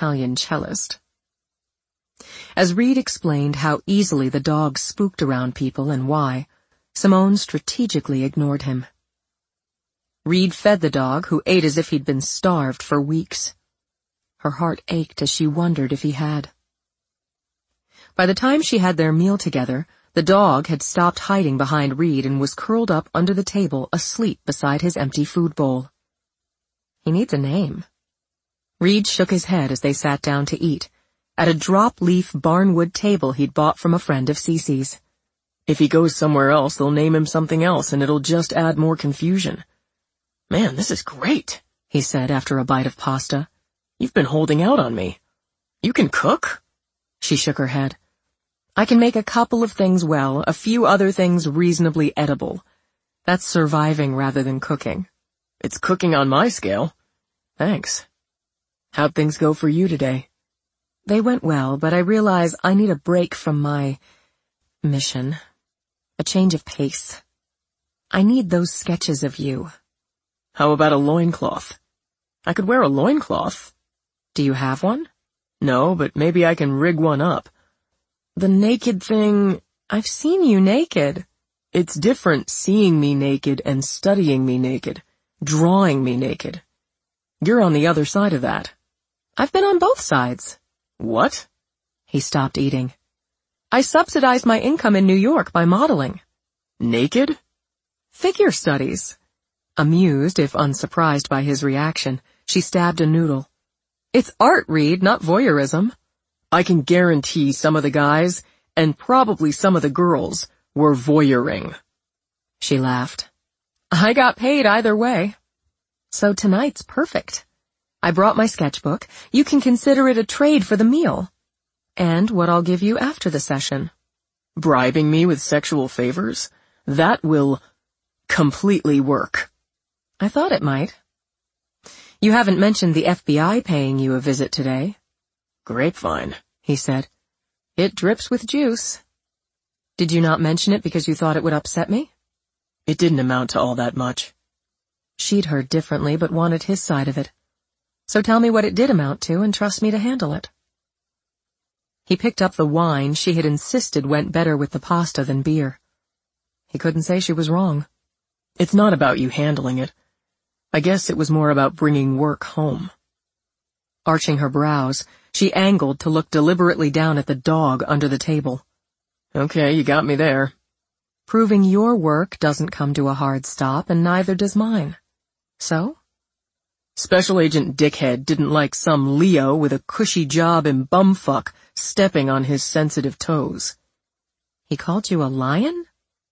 Italian cellist. As Reed explained how easily the dog spooked around people and why, Simone strategically ignored him. Reed fed the dog, who ate as if he'd been starved for weeks. Her heart ached as she wondered if he had. By the time she had their meal together, the dog had stopped hiding behind Reed and was curled up under the table, asleep beside his empty food bowl. He needs a name. Reed shook his head as they sat down to eat, at a drop-leaf barnwood table he'd bought from a friend of Cece's. If he goes somewhere else, they'll name him something else and it'll just add more confusion. Man, this is great, he said after a bite of pasta. You've been holding out on me. You can cook? She shook her head. I can make a couple of things well, a few other things reasonably edible. That's surviving rather than cooking. It's cooking on my scale. Thanks. How'd things go for you today? They went well, but I realize I need a break from my mission. A change of pace. I need those sketches of you. How about a loincloth? I could wear a loincloth. Do you have one? No, but maybe I can rig one up. The naked thing, I've seen you naked. It's different seeing me naked and studying me naked, drawing me naked. You're on the other side of that. I've been on both sides. What? He stopped eating. I subsidized my income in New York by modeling. Naked? Figure studies. Amused, if unsurprised by his reaction, she stabbed a noodle. It's art, Reed, not voyeurism. I can guarantee some of the guys, and probably some of the girls, were voyeuring. She laughed. I got paid either way. So tonight's perfect. I brought my sketchbook. You can consider it a trade for the meal. And what I'll give you after the session. Bribing me with sexual favors? That will completely work. I thought it might. You haven't mentioned the FBI paying you a visit today. Grapevine, he said. It drips with juice. Did you not mention it because you thought it would upset me? It didn't amount to all that much. She'd heard differently but wanted his side of it. So tell me what it did amount to and trust me to handle it. He picked up the wine she had insisted went better with the pasta than beer. He couldn't say she was wrong. It's not about you handling it. I guess it was more about bringing work home. Arching her brows, she angled to look deliberately down at the dog under the table. Okay, you got me there. Proving your work doesn't come to a hard stop, and neither does mine. So? Special Agent Dickhead didn't like some Leo with a cushy job in bumfuck stepping on his sensitive toes. He called you a lion?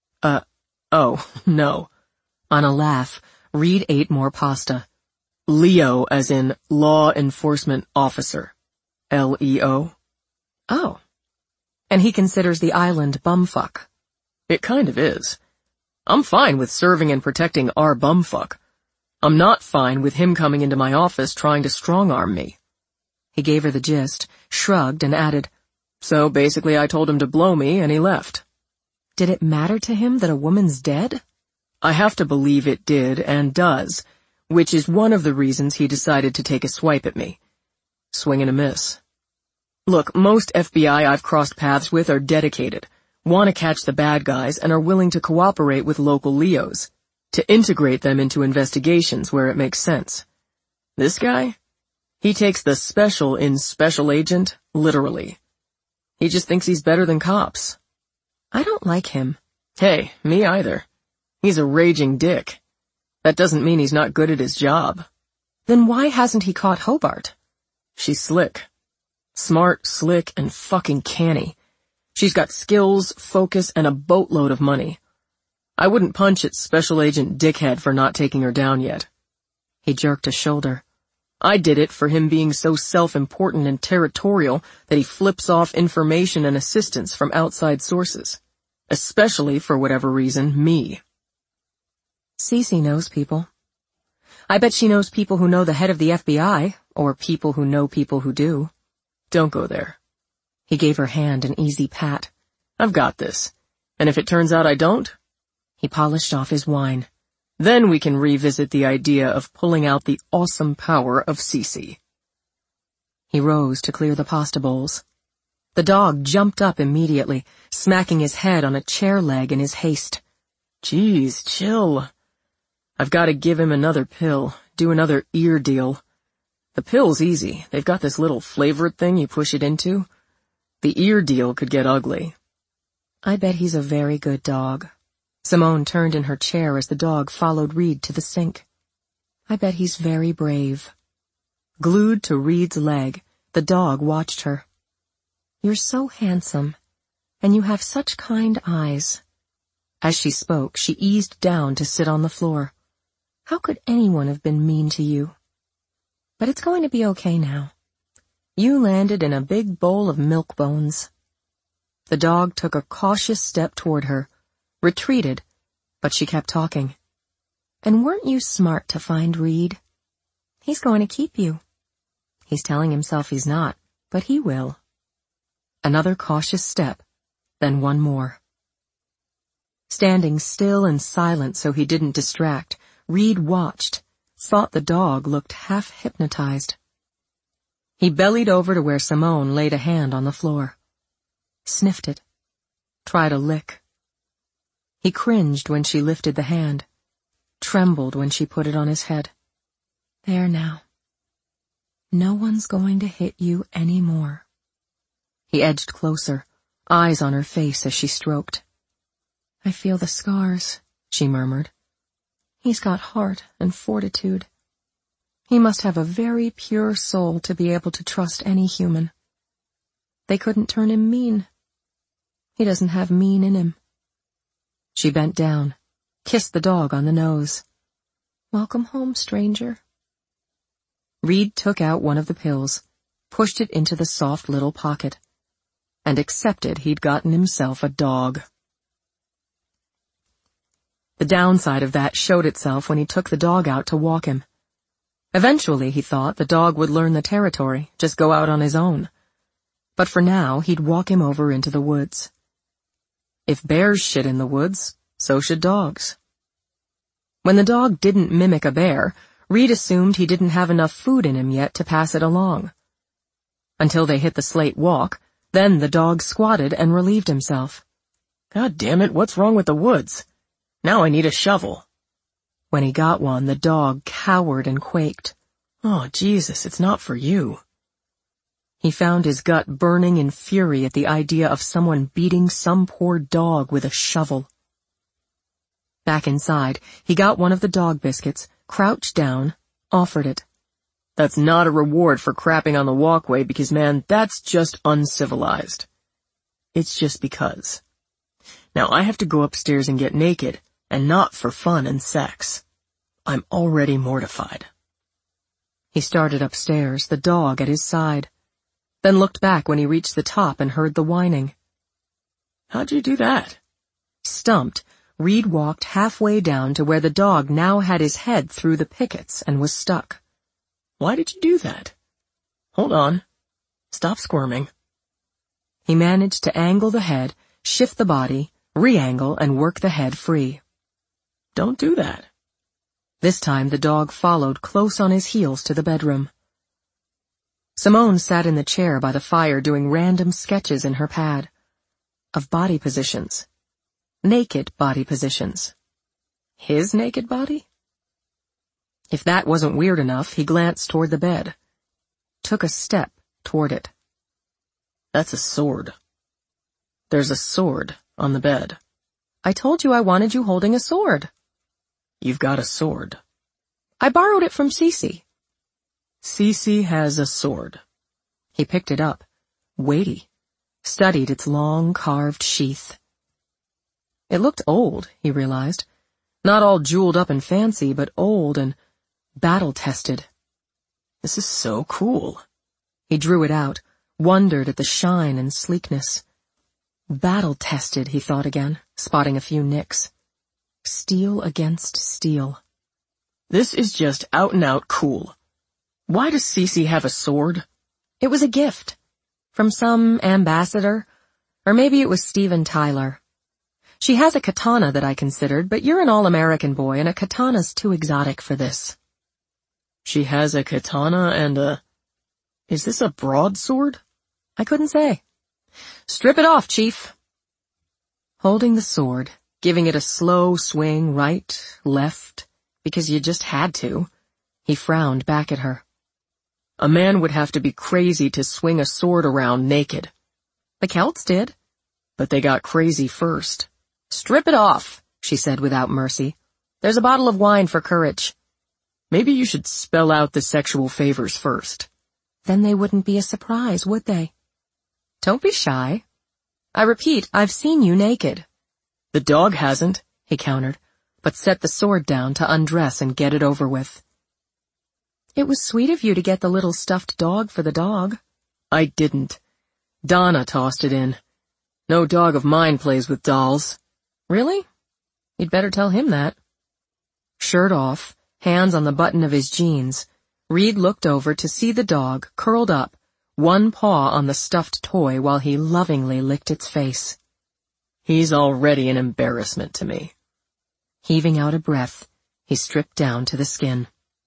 Oh, no. On a laugh, Reed ate more pasta. Leo as in Law Enforcement Officer. L-E-O. Oh. And he considers the island bumfuck. It kind of is. I'm fine with serving and protecting our bumfuck. I'm not fine with him coming into my office trying to strong-arm me. He gave her the gist, shrugged, and added, So basically I told him to blow me and he left. Did it matter to him that a woman's dead? I have to believe it did and does, which is one of the reasons he decided to take a swipe at me. Swing and a miss. Look, most FBI I've crossed paths with are dedicated, want to catch the bad guys, and are willing to cooperate with local Leos, to integrate them into investigations where it makes sense. This guy? He takes the special in Special Agent literally. He just thinks he's better than cops. I don't like him. Hey, me either. He's a raging dick. That doesn't mean he's not good at his job. Then why hasn't he caught Hobart? She's slick. Smart, slick, and fucking canny. She's got skills, focus, and a boatload of money. I wouldn't punch at Special Agent Dickhead for not taking her down yet. He jerked a shoulder. I did it for him being so self-important and territorial that he flips off information and assistance from outside sources. Especially, for whatever reason, me. Cece knows people. I bet she knows people who know the head of the FBI, or people who know people who do. Don't go there. He gave her hand an easy pat. I've got this. And if it turns out I don't? He polished off his wine. Then we can revisit the idea of pulling out the awesome power of Cece. He rose to clear the pasta bowls. The dog jumped up immediately, smacking his head on a chair leg in his haste. Geez, chill. I've got to give him another pill, do another ear deal. The pill's easy. They've got this little flavored thing you push it into. The ear deal could get ugly. I bet he's a very good dog. Simone turned in her chair as the dog followed Reed to the sink. I bet he's very brave. Glued to Reed's leg, the dog watched her. You're so handsome, and you have such kind eyes. As she spoke, she eased down to sit on the floor. How could anyone have been mean to you? But it's going to be okay now. You landed in a big bowl of milk bones. The dog took a cautious step toward her, retreated, but she kept talking. And weren't you smart to find Reed? He's going to keep you. He's telling himself he's not, but he will. Another cautious step, then one more. Standing still and silent so he didn't distract, Reed watched, thought the dog looked half hypnotized. He bellied over to where Simone laid a hand on the floor. Sniffed it. Tried a lick. He cringed when she lifted the hand. Trembled when she put it on his head. There now. No one's going to hit you anymore. He edged closer, eyes on her face as she stroked. I feel the scars, she murmured. He's got heart and fortitude. He must have a very pure soul to be able to trust any human. They couldn't turn him mean. He doesn't have mean in him. She bent down, kissed the dog on the nose. Welcome home, stranger. Reed took out one of the pills, pushed it into the soft little pocket, and accepted he'd gotten himself a dog. The downside of that showed itself when he took the dog out to walk him. Eventually, he thought, the dog would learn the territory, just go out on his own. But for now, he'd walk him over into the woods. If bears shit in the woods, so should dogs. When the dog didn't mimic a bear, Reed assumed he didn't have enough food in him yet to pass it along. Until they hit the slate walk, then the dog squatted and relieved himself. God damn it, what's wrong with the woods? Now I need a shovel. When he got one, the dog cowered and quaked. Oh, Jesus, it's not for you. He found his gut burning in fury at the idea of someone beating some poor dog with a shovel. Back inside, he got one of the dog biscuits, crouched down, offered it. That's not a reward for crapping on the walkway because, man, that's just uncivilized. It's just because. Now I have to go upstairs and get naked, and not for fun and sex. I'm already mortified. He started upstairs, the dog at his side, then looked back when he reached the top and heard the whining. How'd you do that? Stumped, Reed walked halfway down to where the dog now had his head through the pickets and was stuck. Why did you do that? Hold on. Stop squirming. He managed to angle the head, shift the body, re-angle, and work the head free. Don't do that. This time the dog followed close on his heels to the bedroom. Simone sat in the chair by the fire doing random sketches in her pad. Of body positions. Naked body positions. His naked body? If that wasn't weird enough, he glanced toward the bed. Took a step toward it. That's a sword. There's a sword on the bed. I told you I wanted you holding a sword. You've got a sword. I borrowed it from Cece. Cece has a sword. He picked it up, weighty, studied its long carved sheath. It looked old, he realized. Not all jeweled up and fancy, but old and battle-tested. This is so cool. He drew it out, wondered at the shine and sleekness. Battle-tested, he thought again, spotting a few nicks. Steel against steel. This is just out-and-out cool. Why does Cece have a sword? It was a gift. From some ambassador. Or maybe it was Steven Tyler. She has a katana that I considered, but you're an all-American boy, and a katana's too exotic for this. She has a katana and a... Is this a broadsword? I couldn't say. Strip it off, Chief. Holding the sword, giving it a slow swing right, left, because you just had to, he frowned back at her. A man would have to be crazy to swing a sword around naked. The Celts did. But they got crazy first. Strip it off, she said without mercy. There's a bottle of wine for courage. Maybe you should spell out the sexual favors first. Then they wouldn't be a surprise, would they? Don't be shy. I repeat, I've seen you naked. The dog hasn't, he countered, but set the sword down to undress and get it over with. It was sweet of you to get the little stuffed dog for the dog. I didn't. Donna tossed it in. No dog of mine plays with dolls. Really? You'd better tell him that. Shirt off, hands on the button of his jeans, Reed looked over to see the dog curled up, one paw on the stuffed toy while he lovingly licked its face. He's already an embarrassment to me. Heaving out a breath, he stripped down to the skin.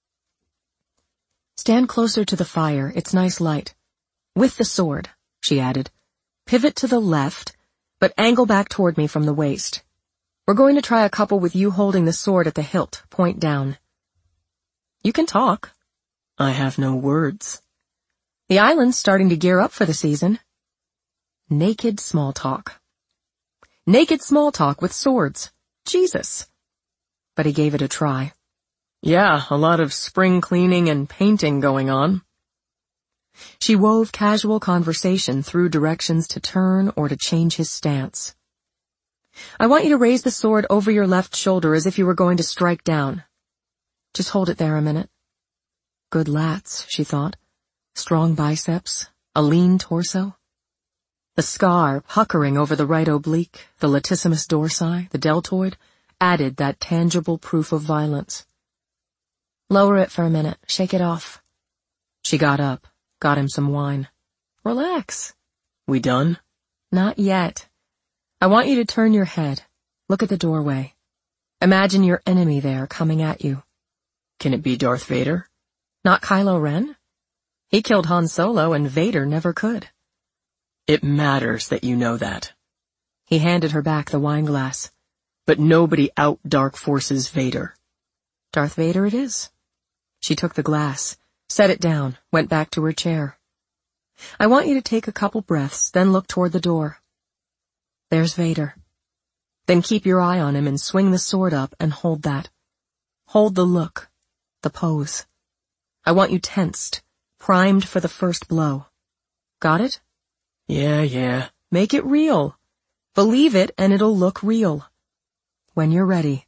Stand closer to the fire, it's nice light. With the sword, she added. Pivot to the left, but angle back toward me from the waist. We're going to try a couple with you holding the sword at the hilt, point down. You can talk. I have no words. The island's starting to gear up for the season. Naked small talk. Naked small talk with swords. Jesus. But he gave it a try. Yeah, a lot of spring cleaning and painting going on. She wove casual conversation through directions to turn or to change his stance. I want you to raise the sword over your left shoulder as if you were going to strike down. Just hold it there a minute. Good lats, she thought. Strong biceps, a lean torso. The scar puckering over the right oblique, the latissimus dorsi, the deltoid, added that tangible proof of violence. Lower it for a minute, shake it off. She got up, got him some wine. Relax. We done? Not yet. I want you to turn your head. Look at the doorway. Imagine your enemy there coming at you. Can it be Darth Vader? Not Kylo Ren? He killed Han Solo and Vader never could. It matters that you know that. He handed her back the wine glass. But nobody out-dark forces Vader. Darth Vader it is. She took the glass, set it down, went back to her chair. I want you to take a couple breaths, then look toward the door. There's Vader. Then keep your eye on him and swing the sword up and hold that. Hold the look, the pose. I want you tensed, primed for the first blow. Got it? Yeah. Make it real. Believe it and it'll look real. When you're ready.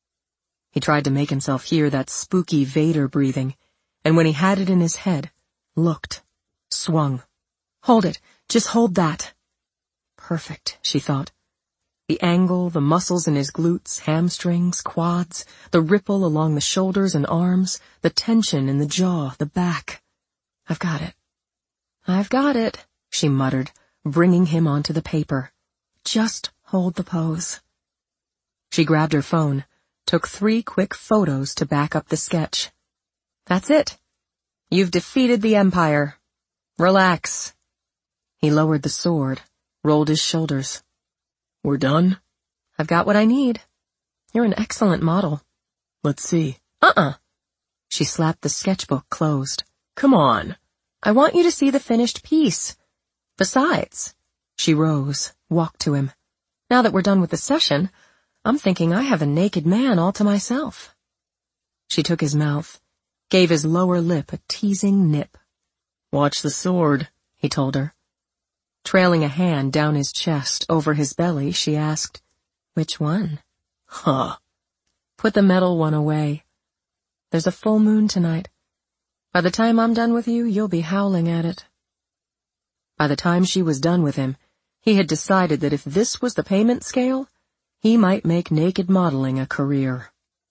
He tried to make himself hear that spooky Vader breathing, and when he had it in his head, looked, swung. Hold it, just hold that. Perfect, she thought. The angle, the muscles in his glutes, hamstrings, quads, the ripple along the shoulders and arms, the tension in the jaw, the back. I've got it. I've got it, she muttered, bringing him onto the paper. Just hold the pose. She grabbed her phone, took 3 quick photos to back up the sketch. That's it. You've defeated the Empire. Relax. He lowered the sword, rolled his shoulders. We're done? I've got what I need. You're an excellent model. Let's see. She slapped the sketchbook closed. Come on. I want you to see the finished piece. Besides, she rose, walked to him. Now that we're done with the session, I'm thinking I have a naked man all to myself. She took his mouth, gave his lower lip a teasing nip. Watch the sword, he told her. Trailing a hand down his chest over his belly, she asked, Which one? Huh. Put the metal one away. There's a full moon tonight. By the time I'm done with you, you'll be howling at it. By the time she was done with him, he had decided that if this was the payment scale, he might make naked modeling a career.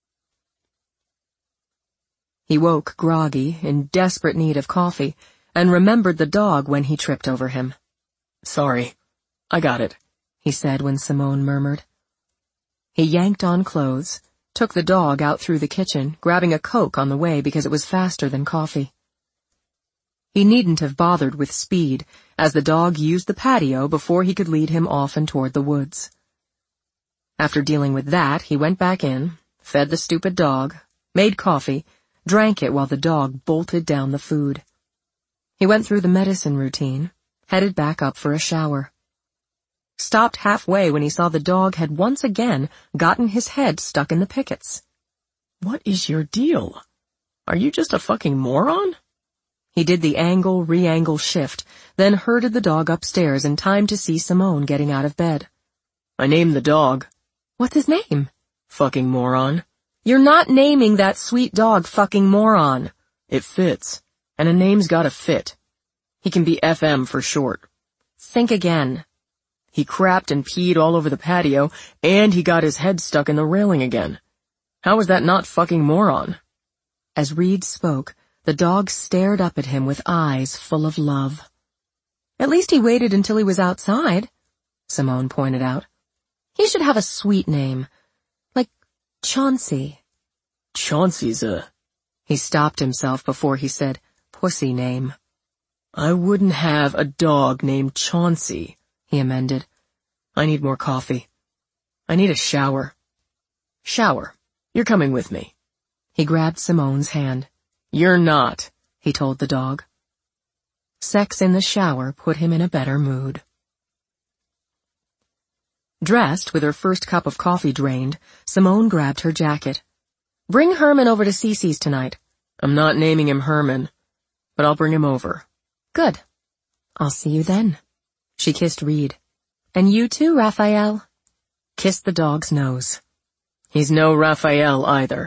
He woke groggy, in desperate need of coffee, and remembered the dog when he tripped over him. Sorry. I got it, he said when Simone murmured. He yanked on clothes, took the dog out through the kitchen, grabbing a Coke on the way because it was faster than coffee. He needn't have bothered with speed, as the dog used the patio before he could lead him off and toward the woods. After dealing with that, he went back in, fed the stupid dog, made coffee, drank it while the dog bolted down the food. He went through the medicine routine, headed back up for a shower. Stopped halfway when he saw the dog had once again gotten his head stuck in the pickets. What is your deal? Are you just a fucking moron? He did the angle-re-angle shift, then herded the dog upstairs in time to see Simone getting out of bed. I named the dog. What's his name? Fucking moron. You're not naming that sweet dog fucking moron. It fits, and a name's gotta fit. He can be FM for short. Think again. He crapped and peed all over the patio, and he got his head stuck in the railing again. How is that not fucking moron? As Reed spoke, the dog stared up at him with eyes full of love. At least he waited until he was outside, Simone pointed out. He should have a sweet name, like Chauncey. Chauncey's He stopped himself before he said, pussy name. I wouldn't have a dog named Chauncey, he amended. I need more coffee. I need a shower. Shower. You're coming with me. He grabbed Simone's hand. You're not, he told the dog. Sex in the shower put him in a better mood. Dressed, with her first cup of coffee drained, Simone grabbed her jacket. Bring Herman over to Cece's tonight. I'm not naming him Herman, but I'll bring him over. Good. I'll see you then. She kissed Reed. And you too, Raphael. Kissed the dog's nose. He's no Raphael either.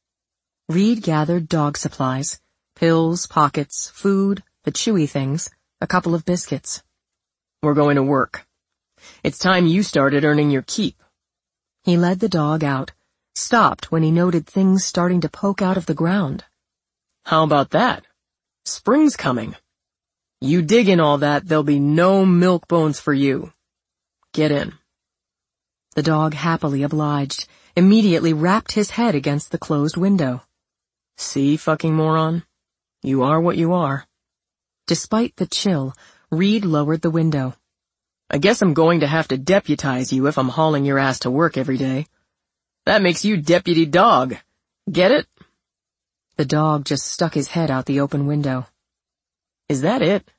Reed gathered dog supplies, pills, pockets, food, the chewy things, a couple of biscuits. We're going to work. It's time you started earning your keep. He led the dog out, stopped when he noted things starting to poke out of the ground. How about that? Spring's coming. You dig in all that, there'll be no milk bones for you. Get in. The dog happily obliged, immediately wrapped his head against the closed window. See, fucking moron? You are what you are. Despite the chill, Reed lowered the window. I guess I'm going to have to deputize you if I'm hauling your ass to work every day. That makes you deputy dog. Get it? The dog just stuck his head out the open window. Is that it?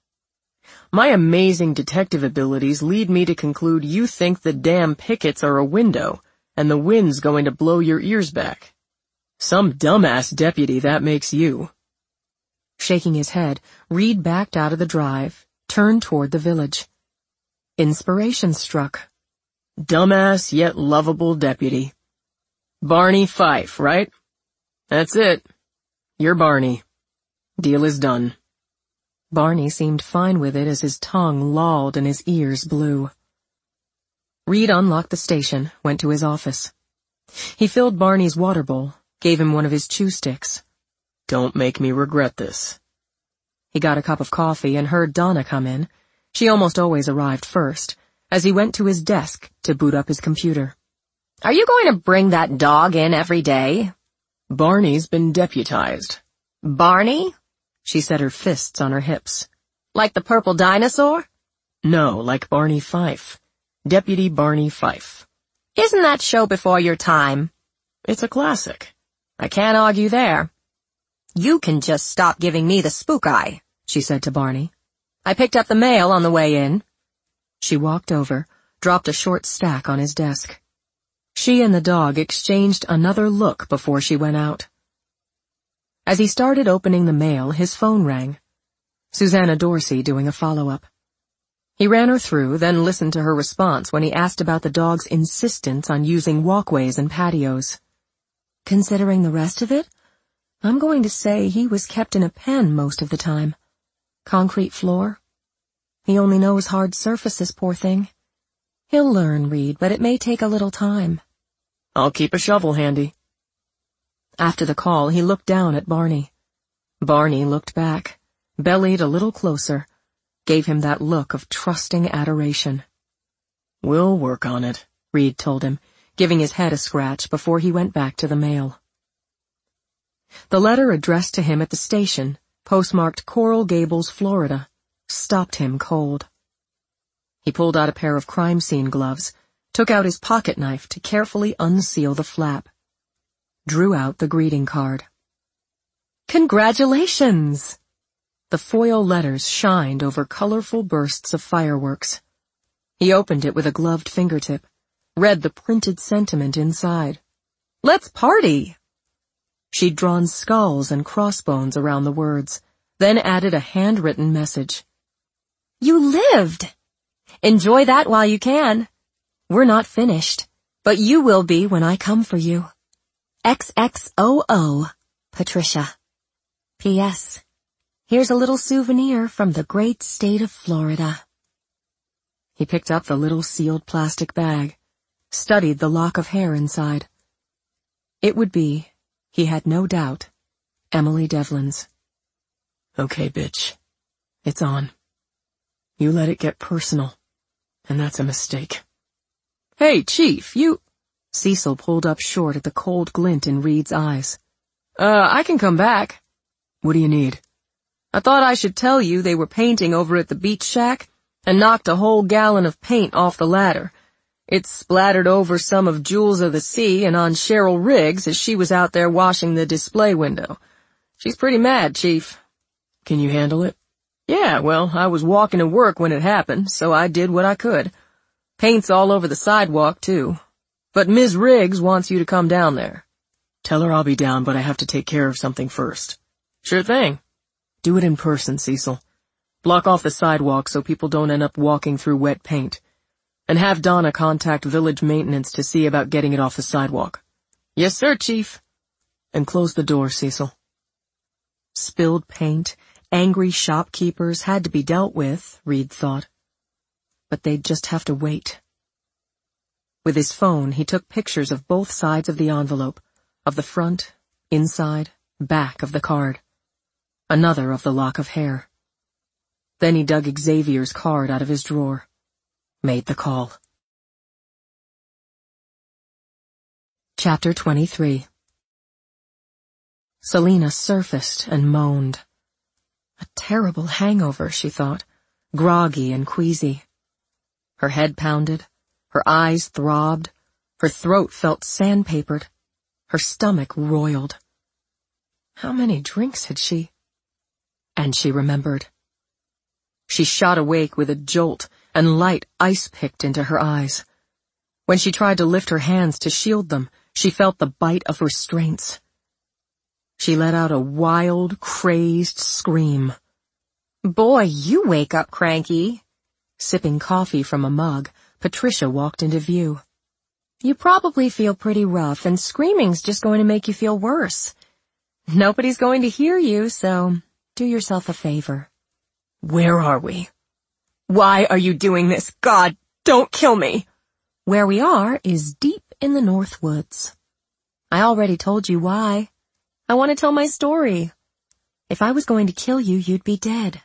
My amazing detective abilities lead me to conclude you think the damn pickets are a window, and the wind's going to blow your ears back. Some dumbass deputy that makes you. Shaking his head, Reed backed out of the drive, turned toward the village. Inspiration struck. Dumbass yet lovable deputy. Barney Fife, right? That's it. You're Barney. Deal is done. Barney seemed fine with it as his tongue lolled and his ears blew. Reed unlocked the station, went to his office. He filled Barney's water bowl, gave him one of his chew sticks. Don't make me regret this. He got a cup of coffee and heard Donna come in. She almost always arrived first, as he went to his desk to boot up his computer. Are you going to bring that dog in every day? Barney's been deputized. Barney? She set her fists on her hips. Like the purple dinosaur? No, like Barney Fife. Deputy Barney Fife. Isn't that show before your time? It's a classic. I can't argue there. You can just stop giving me the spook eye, she said to Barney. I picked up the mail on the way in. She walked over, dropped a short stack on his desk. She and the dog exchanged another look before she went out. As he started opening the mail, his phone rang. Susanna Dorsey doing a follow-up. He ran her through, then listened to her response when he asked about the dog's insistence on using walkways and patios. Considering the rest of it, I'm going to say he was kept in a pen most of the time. Concrete floor. He only knows hard surfaces, poor thing. He'll learn, Reed, but it may take a little time. I'll keep a shovel handy. After the call, he looked down at Barney. Barney looked back, bellied a little closer, gave him that look of trusting adoration. We'll work on it, Reed told him, giving his head a scratch before he went back to the mail. The letter addressed to him at the station postmarked Coral Gables, Florida, stopped him cold. He pulled out a pair of crime scene gloves, took out his pocket knife to carefully unseal the flap, drew out the greeting card. Congratulations! The foil letters shined over colorful bursts of fireworks. He opened it with a gloved fingertip, read the printed sentiment inside. Let's party! She'd drawn skulls and crossbones around the words, then added a handwritten message. You lived! Enjoy that while you can. We're not finished, but you will be when I come for you. XXOO, Patricia. P.S. Here's a little souvenir from the great state of Florida. He picked up the little sealed plastic bag, studied the lock of hair inside. It would be, he had no doubt, Emily Devlin's. Okay, bitch. It's on. You let it get personal, and that's a mistake. Hey, Chief, you... Cecil pulled up short at the cold glint in Reed's eyes. I can come back. What do you need? I thought I should tell you they were painting over at the beach shack and knocked a whole gallon of paint off the ladder. It splattered over some of Jules of the Sea and on Cheryl Riggs as she was out there washing the display window. She's pretty mad, Chief. Can you handle it? Yeah, well, I was walking to work when it happened, so I did what I could. Paint's all over the sidewalk, too. But Ms. Riggs wants you to come down there. Tell her I'll be down, but I have to take care of something first. Sure thing. Do it in person, Cecil. Block off the sidewalk so people don't end up walking through wet paint. And have Donna contact village maintenance to see about getting it off the sidewalk. Yes, sir, Chief. And close the door, Cecil. Spilled paint, angry shopkeepers had to be dealt with, Reed thought. But they'd just have to wait. With his phone, he took pictures of both sides of the envelope, of the front, inside, back of the card. Another of the lock of hair. Then he dug Xavier's card out of his drawer. Made the call. Chapter 23. Selina surfaced and moaned. A terrible hangover, she thought, groggy and queasy. Her head pounded, her eyes throbbed, her throat felt sandpapered, her stomach roiled. How many drinks had she? And she remembered. She shot awake with a jolt, and light ice-picked into her eyes. When she tried to lift her hands to shield them, she felt the bite of restraints. She let out a wild, crazed scream. Boy, you wake up cranky. Sipping coffee from a mug, Patricia walked into view. You probably feel pretty rough, and screaming's just going to make you feel worse. Nobody's going to hear you, so do yourself a favor. Where are we? Why are you doing this? God, don't kill me! Where we are is deep in the North Woods. I already told you why. I want to tell my story. If I was going to kill you, you'd be dead.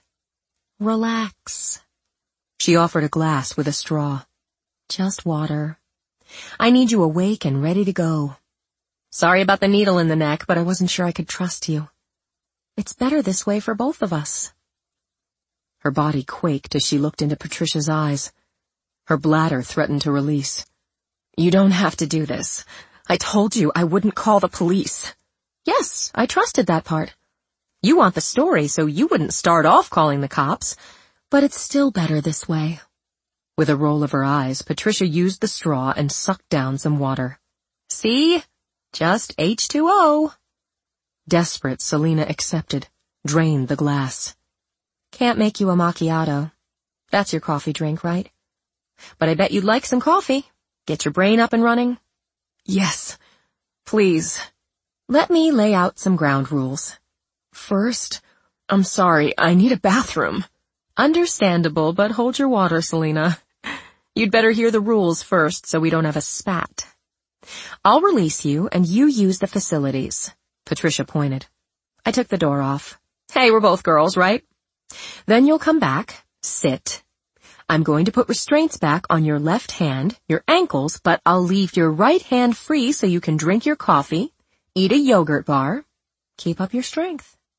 Relax. She offered a glass with a straw. Just water. I need you awake and ready to go. Sorry about the needle in the neck, but I wasn't sure I could trust you. It's better this way for both of us. Her body quaked as she looked into Patricia's eyes. Her bladder threatened to release. You don't have to do this. I told you I wouldn't call the police. Yes, I trusted that part. You want the story, so you wouldn't start off calling the cops. But it's still better this way. With a roll of her eyes, Patricia used the straw and sucked down some water. See? Just H2O. Desperate, Selina accepted, drained the glass. Can't make you a macchiato. That's your coffee drink, right? But I bet you'd like some coffee. Get your brain up and running? Yes. Please. Let me lay out some ground rules. First, I'm sorry, I need a bathroom. Understandable, but hold your water, Selina. You'd better hear the rules first so we don't have a spat. I'll release you and you use the facilities. Patricia pointed. I took the door off. Hey, we're both girls, right? Then you'll come back, sit. I'm going to put restraints back on your left hand, your ankles, but I'll leave your right hand free so you can drink your coffee, eat a yogurt bar. Keep up your strength.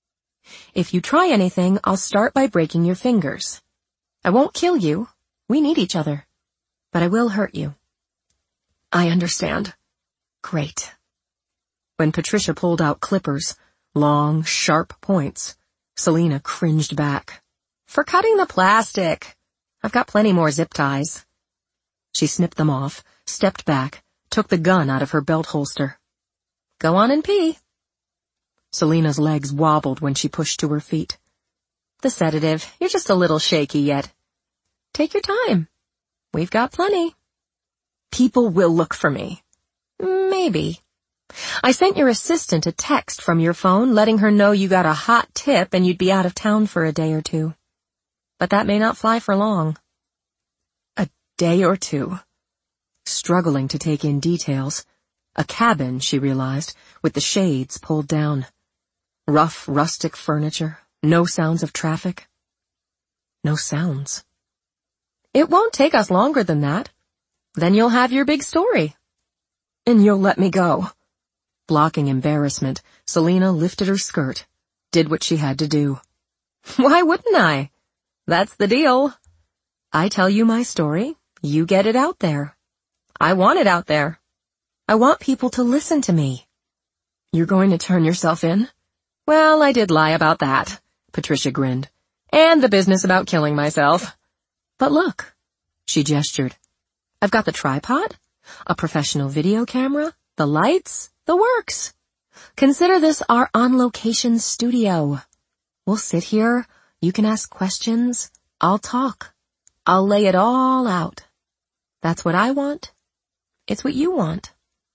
If you try anything, I'll start by breaking your fingers. I won't kill you. We need each other. But I will hurt you. I understand. Great. When Patricia pulled out clippers, long, sharp points, Selina cringed back. For cutting the plastic. I've got plenty more zip ties. She snipped them off, stepped back, took the gun out of her belt holster. Go on and pee. Selina's legs wobbled when she pushed to her feet. The sedative. You're just a little shaky yet. Take your time. We've got plenty. People will look for me. Maybe. I sent your assistant a text from your phone letting her know you got a hot tip and you'd be out of town for a day or two. But that may not fly for long. A day or two. Struggling to take in details. A cabin, she realized, with the shades pulled down. Rough, rustic furniture. No sounds of traffic. No sounds. It won't take us longer than that. Then you'll have your big story. And you'll let me go. Blocking embarrassment, Selina lifted her skirt, did what she had to do. Why wouldn't I? That's the deal. I tell you my story, you get it out there. I want it out there. I want people to listen to me. You're going to turn yourself in? Well, I did lie about that, Patricia grinned. And the business about killing myself. But look, she gestured. I've got the tripod, a professional video camera, the lights, the works. Consider this our on-location studio. We'll sit here, you can ask questions, I'll talk. I'll lay it all out. That's what I want. It's what you want.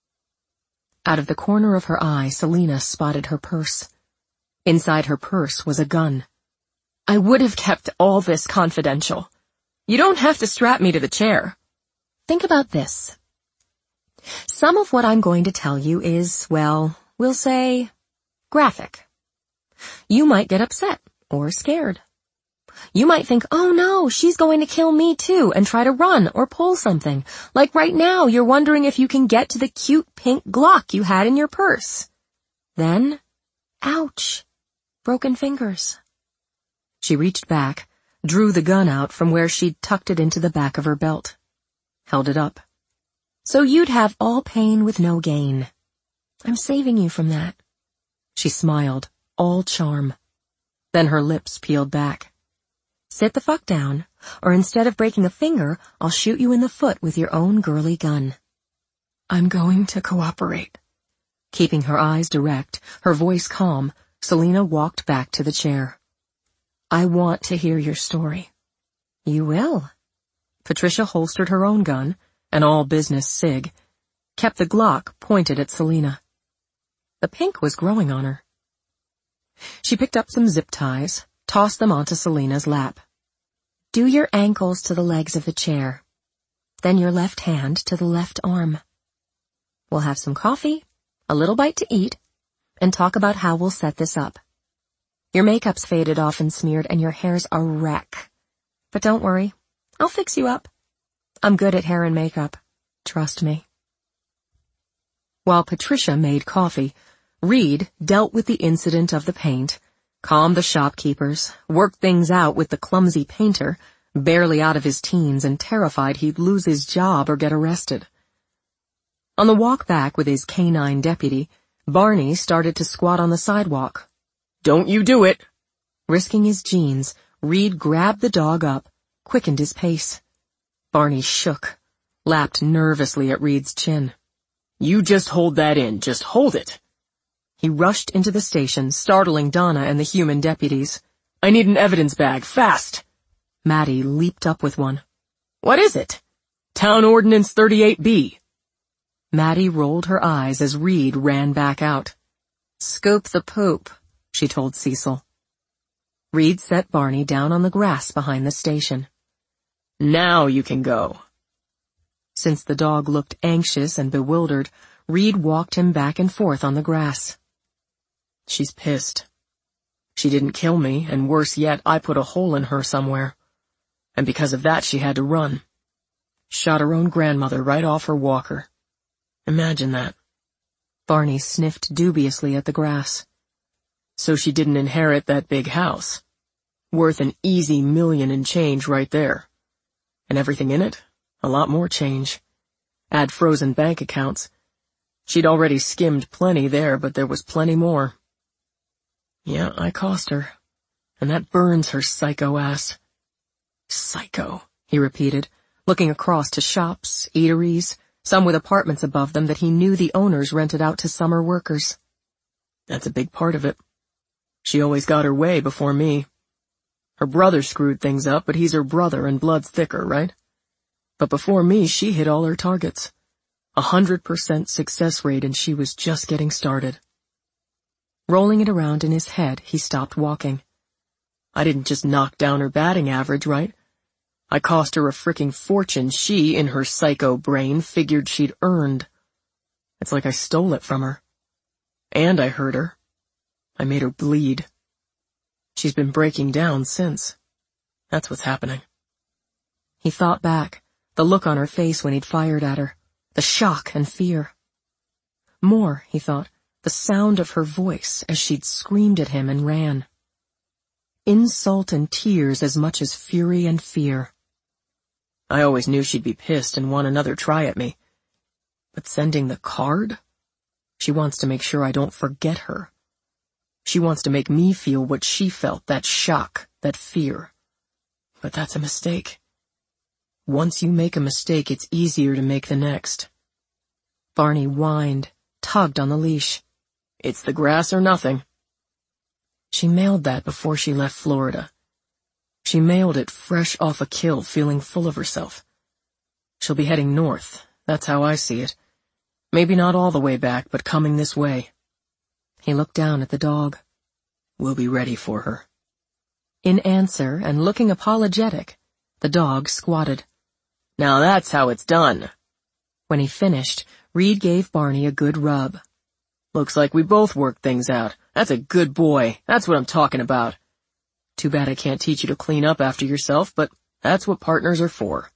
Out of the corner of her eye, Selina spotted her purse. Inside her purse was a gun. I would have kept all this confidential. You don't have to strap me to the chair. Think about this. Some of what I'm going to tell you is, well, we'll say, graphic. You might get upset or scared. You might think, oh no, she's going to kill me too, and try to run or pull something. Like right now, you're wondering if you can get to the cute pink Glock you had in your purse. Then, ouch, broken fingers. She reached back, drew the gun out from where she'd tucked it into the back of her belt. Held it up. So you'd have all pain with no gain. I'm saving you from that. She smiled, all charm. Then her lips peeled back. Sit the fuck down, or instead of breaking a finger, I'll shoot you in the foot with your own girly gun. I'm going to cooperate. Keeping her eyes direct, her voice calm, Selina walked back to the chair. I want to hear your story. You will. Patricia holstered her own gun, an all-business SIG, kept the Glock pointed at Selina. The pink was growing on her. She picked up some zip ties, tossed them onto Selina's lap. Do your ankles to the legs of the chair. Then your left hand to the left arm. We'll have some coffee, a little bite to eat, and talk about how we'll set this up. Your makeup's faded off and smeared, and your hair's a wreck. But don't worry, I'll fix you up. I'm good at hair and makeup. Trust me. While Patricia made coffee, Reed dealt with the incident of the paint, calmed the shopkeepers, worked things out with the clumsy painter, barely out of his teens and terrified he'd lose his job or get arrested. On the walk back with his canine deputy, Barney started to squat on the sidewalk. Don't you do it! Risking his jeans, Reed grabbed the dog up, quickened his pace. Barney shook, lapped nervously at Reed's chin. You just hold that in, just hold it. He rushed into the station, startling Donna and the human deputies. I need an evidence bag, fast! Maddie leaped up with one. What is it? Town Ordinance 38B. Maddie rolled her eyes as Reed ran back out. Scoop the poop, she told Cecil. Reed set Barney down on the grass behind the station. Now you can go. Since the dog looked anxious and bewildered, Reed walked him back and forth on the grass. She's pissed. She didn't kill me, and worse yet, I put a hole in her somewhere. And because of that, she had to run. Shot her own grandmother right off her walker. Imagine that. Barney sniffed dubiously at the grass. So she didn't inherit that big house. Worth an easy $1 million and change right there. And everything in it? A lot more change. Add frozen bank accounts. She'd already skimmed plenty there, but there was plenty more. Yeah, I cost her. And that burns her psycho ass. Psycho, he repeated, looking across to shops, eateries, some with apartments above them that he knew the owners rented out to summer workers. That's a big part of it. She always got her way before me. Her brother screwed things up, but he's her brother and blood's thicker, right? But before me, she hit all her targets. 100% success rate, and she was just getting started. Rolling it around in his head, he stopped walking. I didn't just knock down her batting average, right? I cost her a fricking fortune she, in her psycho brain, figured she'd earned. It's like I stole it from her. And I hurt her. I made her bleed. She's been breaking down since. That's what's happening. He thought back, the look on her face when he'd fired at her, the shock and fear. More, he thought, the sound of her voice as she'd screamed at him and ran. Insult and tears as much as fury and fear. I always knew she'd be pissed and want another try at me. But sending the card? She wants to make sure I don't forget her. She wants to make me feel what she felt, that shock, that fear. But that's a mistake. Once you make a mistake, it's easier to make the next. Barney whined, tugged on the leash. It's the grass or nothing. She mailed that before she left Florida. She mailed it fresh off a kill, feeling full of herself. She'll be heading north, that's how I see it. Maybe not all the way back, but coming this way. He looked down at the dog. We'll be ready for her. In answer, and looking apologetic, the dog squatted. Now that's how it's done. When he finished, Reed gave Barney a good rub. Looks like we both worked things out. That's a good boy. That's what I'm talking about. Too bad I can't teach you to clean up after yourself, but that's what partners are for.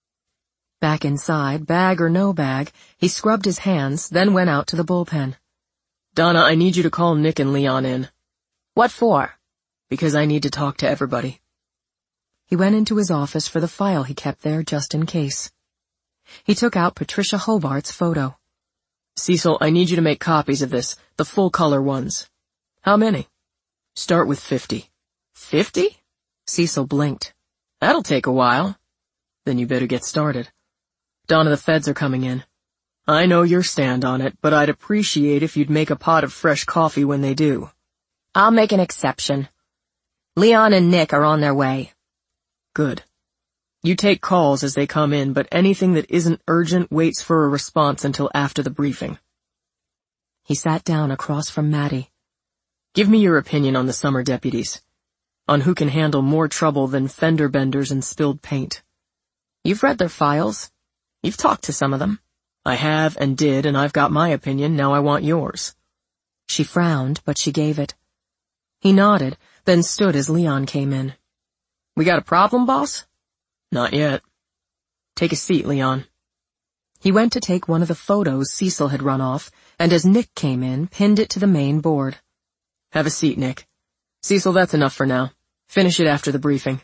Back inside, bag or no bag, he scrubbed his hands, then went out to the bullpen. Donna, I need you to call Nick and Leon in. What for? Because I need to talk to everybody. He went into his office for the file he kept there just in case. He took out Patricia Hobart's photo. Cecil, I need you to make copies of this, the full-color ones. How many? Start with 50. 50? Cecil blinked. That'll take a while. Then you better get started. Donna, the feds are coming in. I know your stand on it, but I'd appreciate if you'd make a pot of fresh coffee when they do. I'll make an exception. Leon and Nick are on their way. Good. You take calls as they come in, but anything that isn't urgent waits for a response until after the briefing. He sat down across from Maddie. Give me your opinion on the summer deputies. On who can handle more trouble than fender benders and spilled paint. You've read their files. You've talked to some of them. I have and did, and I've got my opinion, now I want yours. She frowned, but she gave it. He nodded, then stood as Leon came in. We got a problem, boss? Not yet. Take a seat, Leon. He went to take one of the photos Cecil had run off, and as Nick came in, pinned it to the main board. Have a seat, Nick. Cecil, that's enough for now. Finish it after the briefing.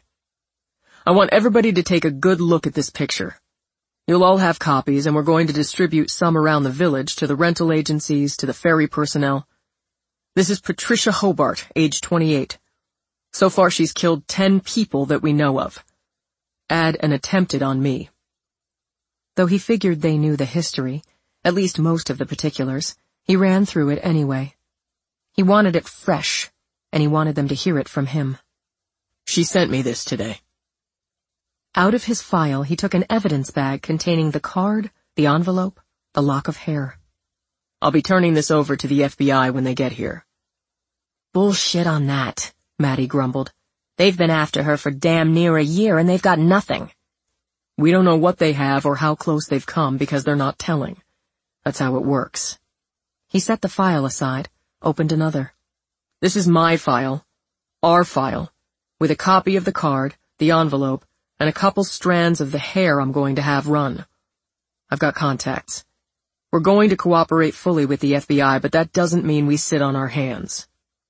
I want everybody to take a good look at this picture. You'll all have copies, and we're going to distribute some around the village to the rental agencies, to the ferry personnel. This is Patricia Hobart, age 28. So far she's killed 10 people that we know of. Add an attempted on me. Though he figured they knew the history, at least most of the particulars, he ran through it anyway. He wanted it fresh, and he wanted them to hear it from him. She sent me this today. Out of his file, he took an evidence bag containing the card, the envelope, the lock of hair. I'll be turning this over to the FBI when they get here. Bullshit on that, Maddie grumbled. They've been after her for damn near a year and they've got nothing. We don't know what they have or how close they've come because they're not telling. That's how it works. He set the file aside, opened another. This is my file, our file, with a copy of the card, the envelope, and a couple strands of the hair I'm going to have run. I've got contacts. We're going to cooperate fully with the FBI, but that doesn't mean we sit on our hands.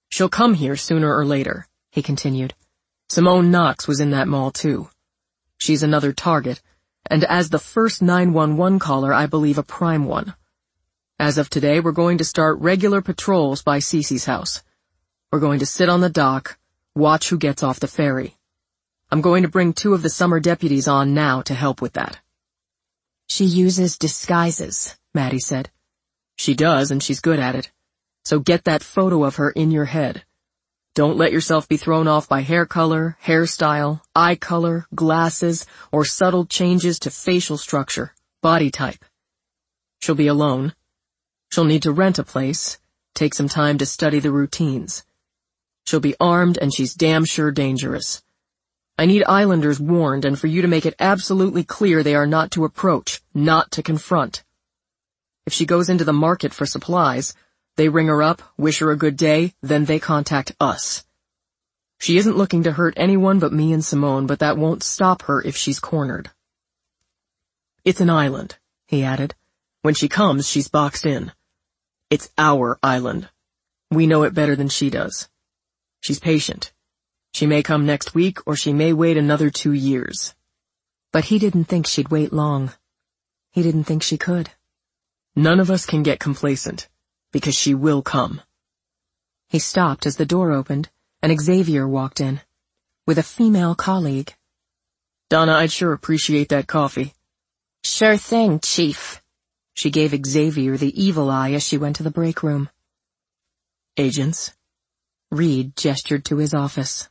She'll come here sooner or later, he continued. Simone Knox was in that mall too. She's another target, and as the first 911 caller, I believe a prime one. As of today, we're going to start regular patrols by Cece's house. We're going to sit on the dock, watch who gets off the ferry. I'm going to bring 2 of the summer deputies on now to help with that. She uses disguises, Maddie said. She does, and she's good at it. So get that photo of her in your head. Don't let yourself be thrown off by hair color, hairstyle, eye color, glasses, or subtle changes to facial structure, body type. She'll be alone. She'll need to rent a place, take some time to study the routines. She'll be armed, and she's damn sure dangerous. I need islanders warned, and for you to make it absolutely clear they are not to approach, not to confront. If she goes into the market for supplies, they ring her up, wish her a good day, then they contact us. She isn't looking to hurt anyone but me and Simone, but that won't stop her if she's cornered. It's an island, he added. When she comes, she's boxed in. It's our island. We know it better than she does. She's patient. She may come next week, or she may wait another 2 years. But he didn't think she'd wait long. He didn't think she could. None of us can get complacent, because she will come. He stopped as the door opened, and Xavier walked in, with a female colleague. Donna, I'd sure appreciate that coffee. Sure thing, Chief. She gave Xavier the evil eye as she went to the break room. Agents? Reed gestured to his office.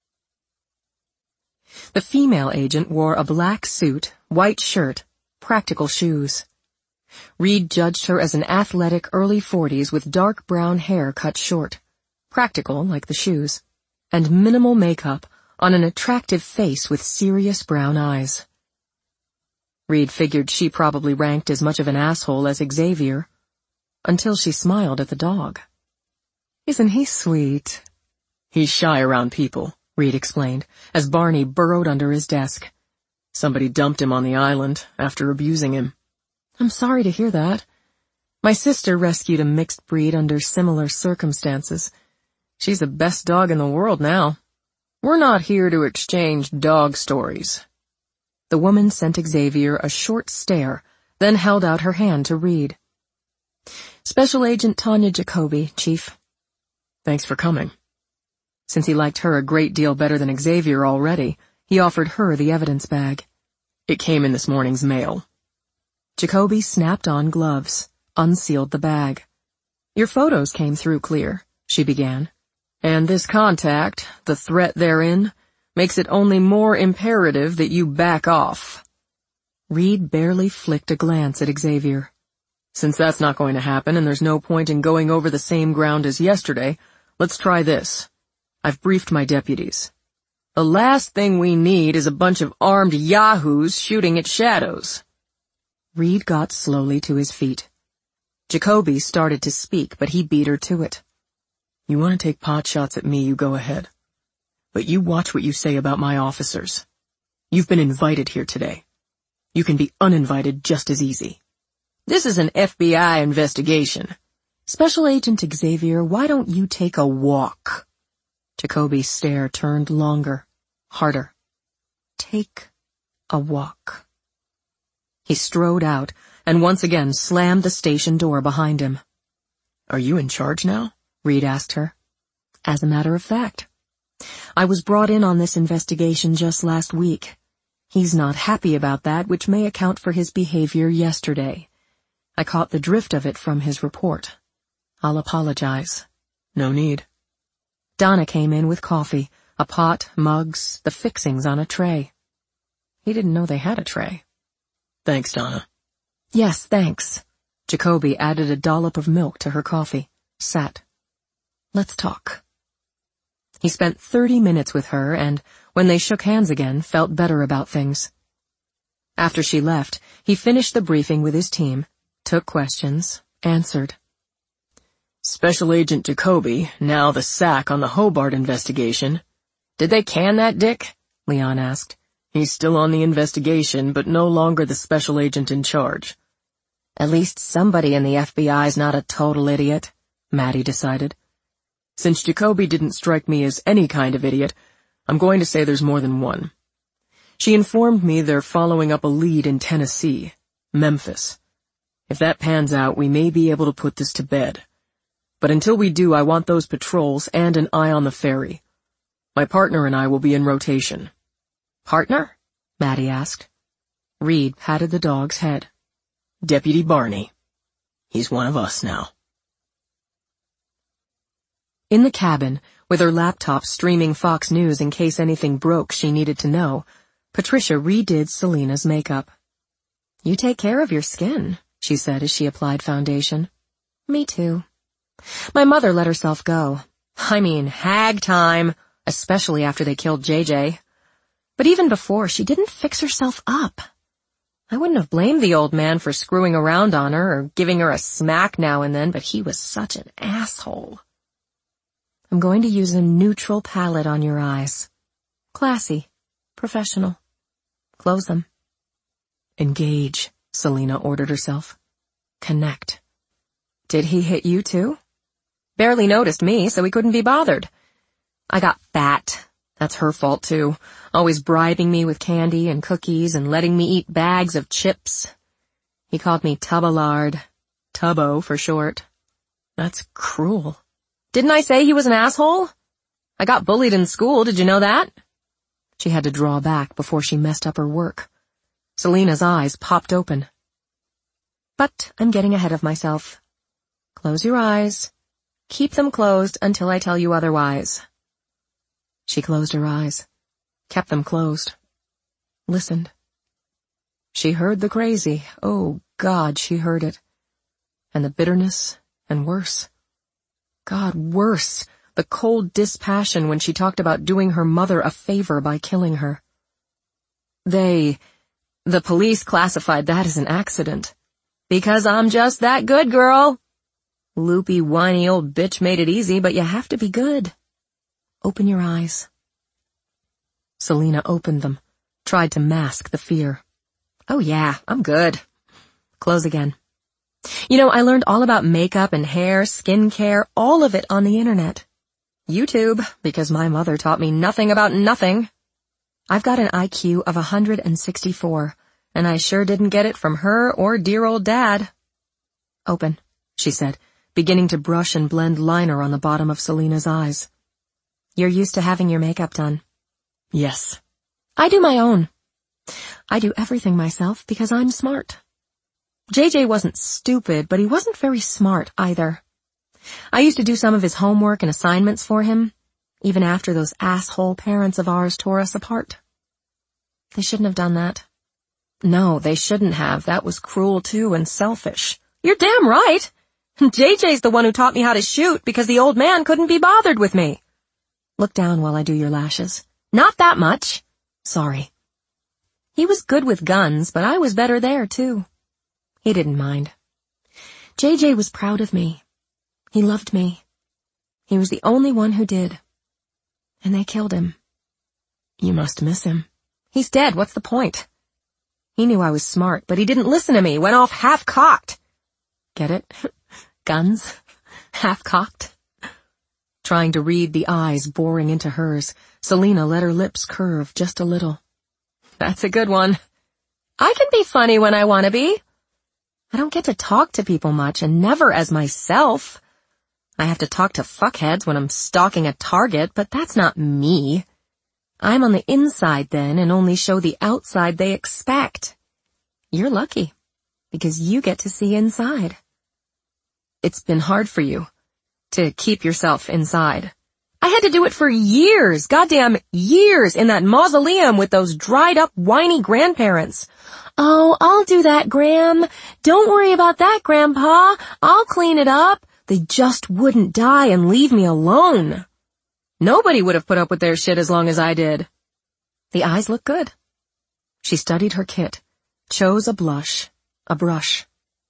The female agent wore a black suit, white shirt, practical shoes. Reed judged her as an athletic early 40s with dark brown hair cut short, practical like the shoes, and minimal makeup on an attractive face with serious brown eyes. Reed figured she probably ranked as much of an asshole as Xavier, until she smiled at the dog. Isn't he sweet? He's shy around people, Reed explained, as Barney burrowed under his desk. Somebody dumped him on the island after abusing him. I'm sorry to hear that. My sister rescued a mixed breed under similar circumstances. She's the best dog in the world now. We're not here to exchange dog stories. The woman sent Xavier a short stare, then held out her hand to Reed. Special Agent Tanya Jacoby, Chief. Thanks for coming. Since he liked her a great deal better than Xavier already, he offered her the evidence bag. It came in this morning's mail. Jacoby snapped on gloves, unsealed the bag. Your photos came through clear, she began. And this contact, the threat therein, makes it only more imperative that you back off. Reed barely flicked a glance at Xavier. Since that's not going to happen and there's no point in going over the same ground as yesterday, let's try this. I've briefed my deputies. The last thing we need is a bunch of armed yahoos shooting at shadows. Reed got slowly to his feet. Jacoby started to speak, but he beat her to it. You want to take pot shots at me, you go ahead. But you watch what you say about my officers. You've been invited here today. You can be uninvited just as easy. This is an FBI investigation. Special Agent Xavier, why don't you take a walk? Jacoby's stare turned longer, harder. Take a walk. He strode out, and once again slammed the station door behind him. Are you in charge now? Reed asked her. As a matter of fact. I was brought in on this investigation just last week. He's not happy about that, which may account for his behavior yesterday. I caught the drift of it from his report. I'll apologize. No need. Donna came in with coffee, a pot, mugs, the fixings on a tray. He didn't know they had a tray. Thanks, Donna. Yes, thanks. Jacoby added a dollop of milk to her coffee, sat. Let's talk. He spent 30 minutes with her and, when they shook hands again, felt better about things. After she left, he finished the briefing with his team, took questions, answered. Special Agent Jacoby, now the sack on the Hobart investigation. Did they can that dick? Leon asked. He's still on the investigation, but no longer the special agent in charge. At least somebody in the FBI's not a total idiot, Maddie decided. Since Jacoby didn't strike me as any kind of idiot, I'm going to say there's more than one. She informed me they're following up a lead in Tennessee, Memphis. If that pans out, we may be able to put this to bed. But until we do, I want those patrols and an eye on the ferry. My partner and I will be in rotation. Partner? Maddie asked. Reed patted the dog's head. Deputy Barney. He's one of us now. In the cabin, with her laptop streaming Fox News in case anything broke she needed to know, Patricia redid Selena's makeup. "You take care of your skin," she said as she applied foundation. "Me too. My mother let herself go. I mean, hag time, especially after they killed JJ. But even before, she didn't fix herself up. I wouldn't have blamed the old man for screwing around on her or giving her a smack now and then, but he was such an asshole. I'm going to use a neutral palette on your eyes. Classy. Professional. Close them." Engage, Selena ordered herself. Connect. Did he hit you too? Barely noticed me, so he couldn't be bothered. I got fat. That's her fault too. Always bribing me with candy and cookies and letting me eat bags of chips. He called me Tubbalard. Tubbo for short. That's cruel. Didn't I say he was an asshole? I got bullied in school, did you know that? She had to draw back before she messed up her work. Selena's eyes popped open. But I'm getting ahead of myself. Close your eyes. Keep them closed until I tell you otherwise. She closed her eyes, kept them closed, listened. She heard the crazy. Oh, God, she heard it. And the bitterness, and worse. God, worse. The cold dispassion when she talked about doing her mother a favor by killing her. The police classified that as an accident. Because I'm just that good, girl. Loopy, whiny old bitch made it easy, but you have to be good. Open your eyes. Selena opened them, tried to mask the fear. Oh yeah, I'm good. Close again. You know, I learned all about makeup and hair, skincare, all of it on the internet. YouTube, because my mother taught me nothing about nothing. I've got an IQ of 164, and I sure didn't get it from her or dear old Dad. Open, she said, beginning to brush and blend liner on the bottom of Selena's eyes. You're used to having your makeup done. Yes. I do my own. I do everything myself because I'm smart. JJ wasn't stupid, but he wasn't very smart either. I used to do some of his homework and assignments for him, even after those asshole parents of ours tore us apart. They shouldn't have done that. No, they shouldn't have. That was cruel too and selfish. You're damn right. JJ's the one who taught me how to shoot because the old man couldn't be bothered with me. Look down while I do your lashes. Not that much. Sorry. He was good with guns, but I was better there too. He didn't mind. JJ was proud of me. He loved me. He was the only one who did. And they killed him. You must miss him. He's dead. What's the point? He knew I was smart, but he didn't listen to me. Went off half-cocked. Get it? Guns. Half-cocked. Trying to read the eyes boring into hers, Selena let her lips curve just a little. That's a good one. I can be funny when I want to be. I don't get to talk to people much and never as myself. I have to talk to fuckheads when I'm stalking a target, but that's not me. I'm on the inside then and only show the outside they expect. You're lucky, because you get to see inside. It's been hard for you to keep yourself inside. I had to do it for years, goddamn years, in that mausoleum with those dried up, whiny grandparents. Oh, I'll do that, Gram. Don't worry about that, Grandpa. I'll clean it up. They just wouldn't die and leave me alone. Nobody would have put up with their shit as long as I did. The eyes look good. She studied her kit, chose a blush, a brush.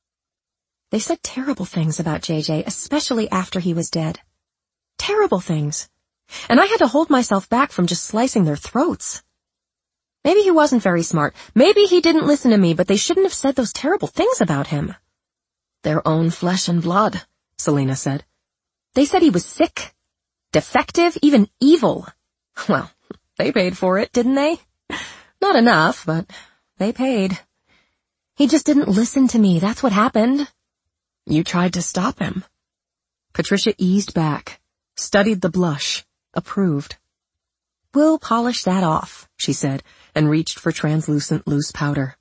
They said terrible things about JJ, especially after he was dead. Terrible things. And I had to hold myself back from just slicing their throats. Maybe he wasn't very smart. Maybe he didn't listen to me, but they shouldn't have said those terrible things about him. Their own flesh and blood, Selena said. They said he was sick, Defective, even evil. Well, they paid for it, didn't they? Not enough, but they paid. He just didn't listen to me, that's what happened. You tried to stop him. Patricia eased back, studied the blush, approved. We'll polish that off, she said, and reached for translucent loose powder.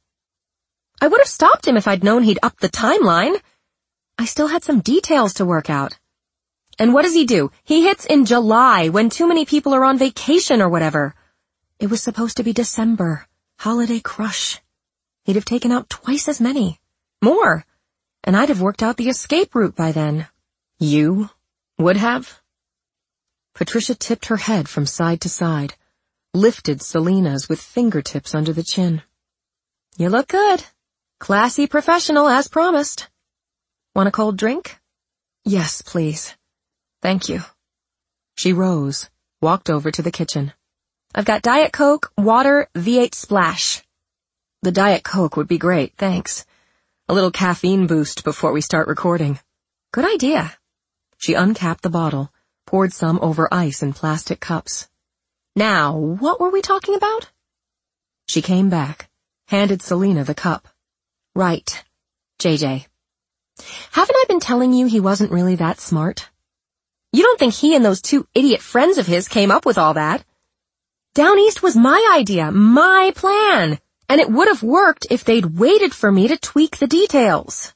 I would have stopped him if I'd known he'd up the timeline. I still had some details to work out. And what does he do? He hits in July, when too many people are on vacation or whatever. It was supposed to be December. Holiday crush. He'd have taken out twice as many. More. And I'd have worked out the escape route by then. You would have? Patricia tipped her head from side to side, lifted Selina's with fingertips under the chin. You look good. Classy professional, as promised. Want a cold drink? Yes, please. Thank you. She rose, walked over to the kitchen. I've got Diet Coke, water, V8 Splash. The Diet Coke would be great, thanks. A little caffeine boost before we start recording. Good idea. She uncapped the bottle, poured some over ice in plastic cups. Now, what were we talking about? She came back, handed Selina the cup. Right. JJ. Haven't I been telling you he wasn't really that smart? You don't think he and those two idiot friends of his came up with all that? Down East was my idea, my plan, and it would have worked if they'd waited for me to tweak the details.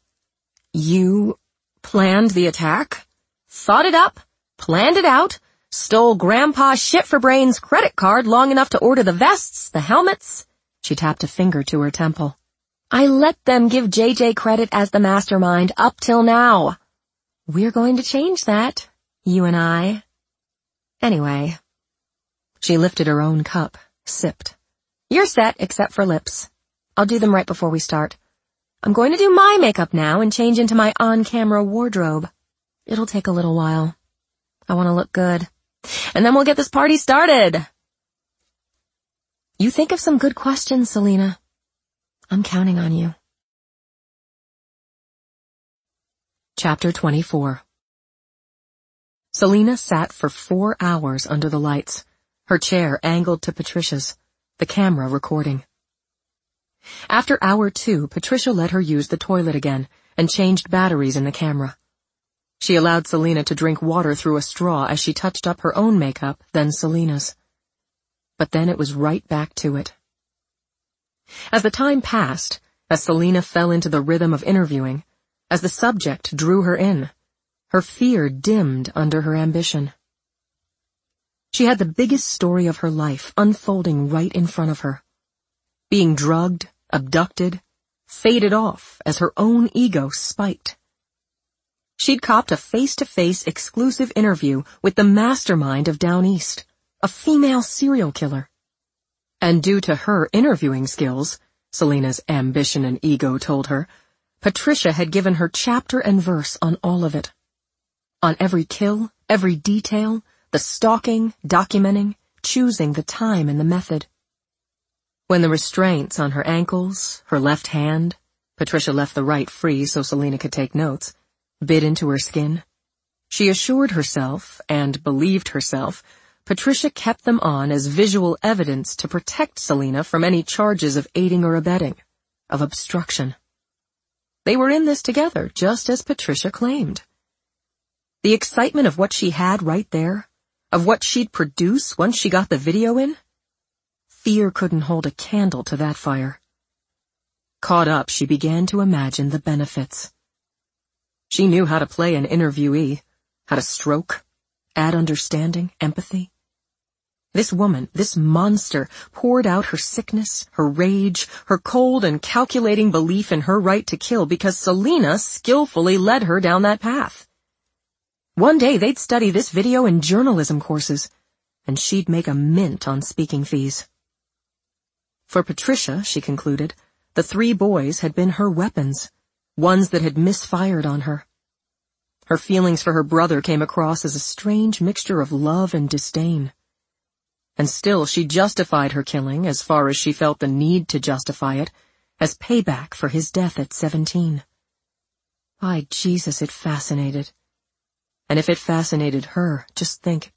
You planned the attack? Thought it up, planned it out, stole Grandpa's shit-for-brains credit card long enough to order the vests, the helmets. She tapped a finger to her temple. I let them give JJ credit as the mastermind up till now. We're going to change that, you and I. Anyway. She lifted her own cup, sipped. You're set, except for lips. I'll do them right before we start. I'm going to do my makeup now and change into my on-camera wardrobe. It'll take a little while. I want to look good. And then we'll get this party started. You think of some good questions, Selina. I'm counting on you. Chapter 24. Selina sat for 4 hours under the lights, her chair angled to Patricia's, the camera recording. After hour 2, Patricia let her use the toilet again and changed batteries in the camera. She allowed Selina to drink water through a straw as she touched up her own makeup, then Selina's. But then it was right back to it. As the time passed, as Selina fell into the rhythm of interviewing, as the subject drew her in, her fear dimmed under her ambition. She had the biggest story of her life unfolding right in front of her. Being drugged, abducted, faded off as her own ego spiked. She'd copped a face-to-face exclusive interview with the mastermind of Down East, a female serial killer. And due to her interviewing skills, Selina's ambition and ego told her, Patricia had given her chapter and verse on all of it. On every kill, every detail, the stalking, documenting, choosing the time and the method. When the restraints on her ankles, her left hand, Patricia left the right free so Selina could take notes, bit into her skin, she assured herself, and believed herself, Patricia kept them on as visual evidence to protect Selina from any charges of aiding or abetting, of obstruction. They were in this together, just as Patricia claimed. The excitement of what she had right there, of what she'd produce once she got the video in, fear couldn't hold a candle to that fire. Caught up, she began to imagine the benefits. She knew how to play an interviewee, how to stroke, add understanding, empathy. This woman, this monster, poured out her sickness, her rage, her cold and calculating belief in her right to kill because Selina skillfully led her down that path. One day they'd study this video in journalism courses, and she'd make a mint on speaking fees. For Patricia, she concluded, the 3 boys had been her weapons, ones that had misfired on her. Her feelings for her brother came across as a strange mixture of love and disdain. And still she justified her killing, as far as she felt the need to justify it, as payback for his death at 17. By Jesus, it fascinated. And if it fascinated her, just think,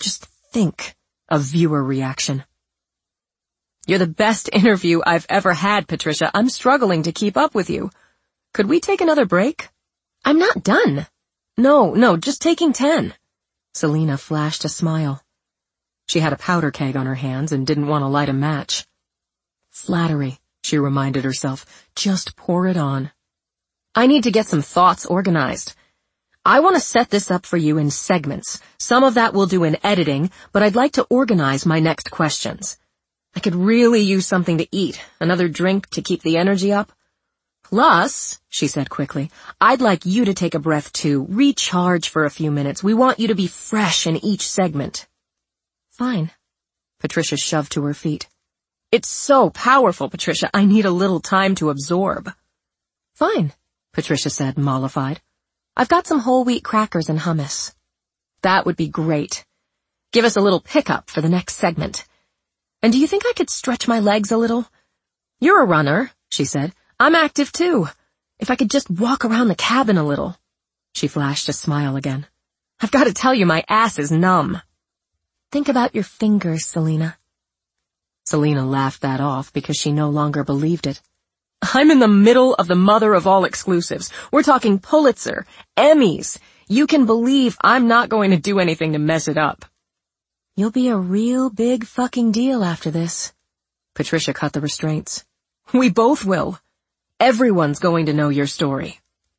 a viewer reaction. You're the best interview I've ever had, Patricia. I'm struggling to keep up with you. Could we take another break? I'm not done. No, just taking 10. Selina flashed a smile. She had a powder keg on her hands and didn't want to light a match. Flattery, she reminded herself. Just pour it on. I need to get some thoughts organized. I want to set this up for you in segments. Some of that we'll do in editing, but I'd like to organize my next questions. I could really use something to eat, another drink to keep the energy up. Plus, she said quickly, I'd like you to take a breath too, recharge for a few minutes. We want you to be fresh in each segment. Fine. Patricia shoved to her feet. It's so powerful, Patricia. I need a little time to absorb. Fine, Patricia said, mollified. I've got some whole wheat crackers and hummus. That would be great. Give us a little pickup for the next segment. And do you think I could stretch my legs a little? You're a runner, she said. I'm active too. If I could just walk around the cabin a little. She flashed a smile again. I've got to tell you, my ass is numb. Think about your fingers, Selina. Selina laughed that off because she no longer believed it. I'm in the middle of the mother of all exclusives. We're talking Pulitzer, Emmys. You can believe I'm not going to do anything to mess it up. You'll be a real big fucking deal after this. Patricia cut the restraints. We both will. Everyone's going to know your story.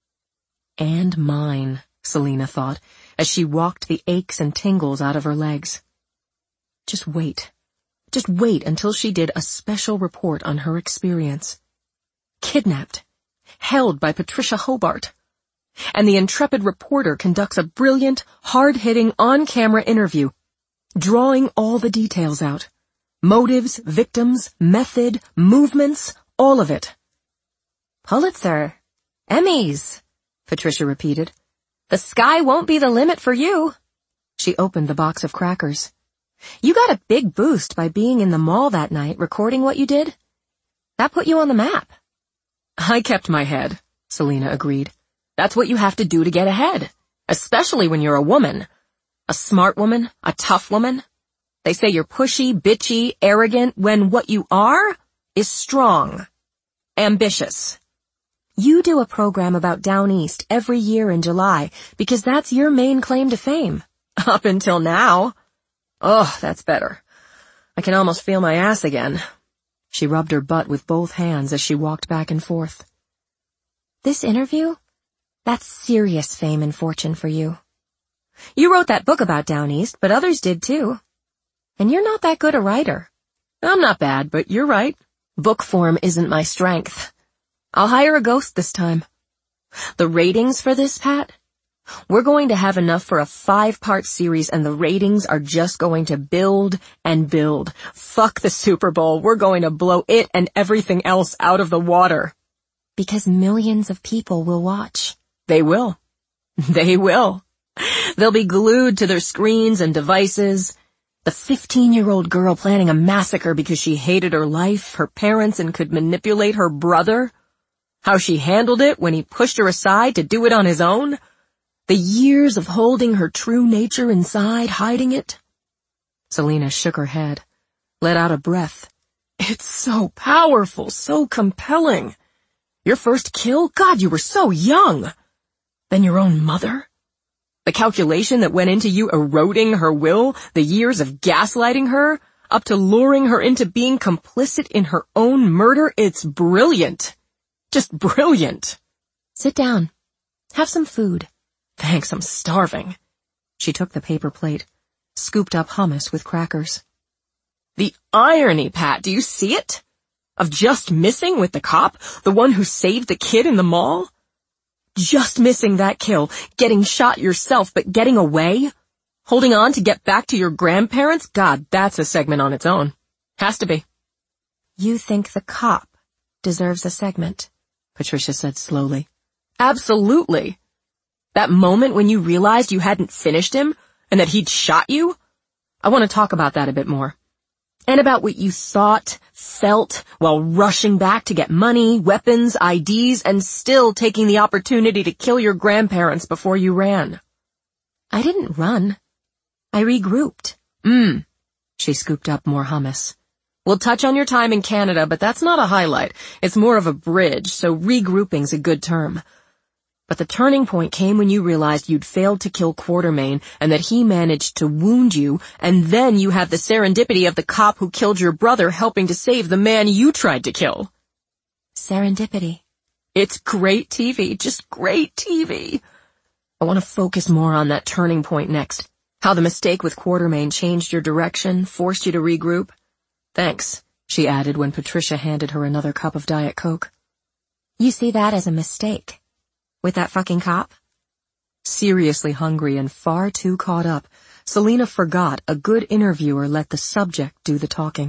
And mine, Selina thought, as she walked the aches and tingles out of her legs. Just wait until she did a special report on her experience. Kidnapped, held by Patricia Hobart. And the intrepid reporter conducts a brilliant, hard-hitting, on-camera interview, drawing all the details out. Motives, victims, method, movements, all of it. Pulitzer, Emmys, Patricia repeated. The sky won't be the limit for you. She opened the box of crackers. You got a big boost by being in the mall that night, recording what you did. That put you on the map. I kept my head, Selina agreed. That's what you have to do to get ahead, especially when you're a woman. A smart woman, a tough woman. They say you're pushy, bitchy, arrogant, when what you are is strong, ambitious. You do a program about Down East every year in July because that's your main claim to fame. Up until now. Oh, that's better. I can almost feel my ass again. She rubbed her butt with both hands as she walked back and forth. This interview? That's serious fame and fortune for you. You wrote that book about Down East, but others did too. And you're not that good a writer. I'm not bad, but you're right. Book form isn't my strength. I'll hire a ghost this time. The ratings for this, Pat? We're going to have enough for a 5-part series and the ratings are just going to build and build. Fuck the Super Bowl. We're going to blow it and everything else out of the water. Because millions of people will watch. They will. They will. They'll be glued to their screens and devices. The 15-year-old girl planning a massacre because she hated her life, her parents, and could manipulate her brother. How she handled it when he pushed her aside to do it on his own. The years of holding her true nature inside, hiding it. Selina shook her head, let out a breath. It's so powerful, so compelling. Your first kill? God, you were so young. Then your own mother? The calculation that went into you eroding her will, the years of gaslighting her, up to luring her into being complicit in her own murder, it's brilliant. Just brilliant. Sit down. Have some food. Thanks, I'm starving. She took the paper plate, scooped up hummus with crackers. The irony, Pat, do you see it? Of just missing with the cop, the one who saved the kid in the mall? Just missing that kill, getting shot yourself but getting away? Holding on to get back to your grandparents? God, that's a segment on its own. Has to be. You think the cop deserves a segment, Patricia said slowly. Absolutely. That moment when you realized you hadn't finished him and that he'd shot you? I want to talk about that a bit more. And about what you thought, felt, while rushing back to get money, weapons, IDs, and still taking the opportunity to kill your grandparents before you ran. I didn't run. I regrouped. She scooped up more hummus. We'll touch on your time in Canada, but that's not a highlight. It's more of a bridge, so regrouping's a good term. But the turning point came when you realized you'd failed to kill Quartermain and that he managed to wound you, and then you have the serendipity of the cop who killed your brother helping to save the man you tried to kill. Serendipity. It's great TV, just great TV. I want to focus more on that turning point next. How the mistake with Quartermain changed your direction, forced you to regroup. Thanks, she added when Patricia handed her another cup of Diet Coke. You see that as a mistake? With that fucking cop? Seriously hungry and far too caught up, Selena forgot a good interviewer let the subject do the talking.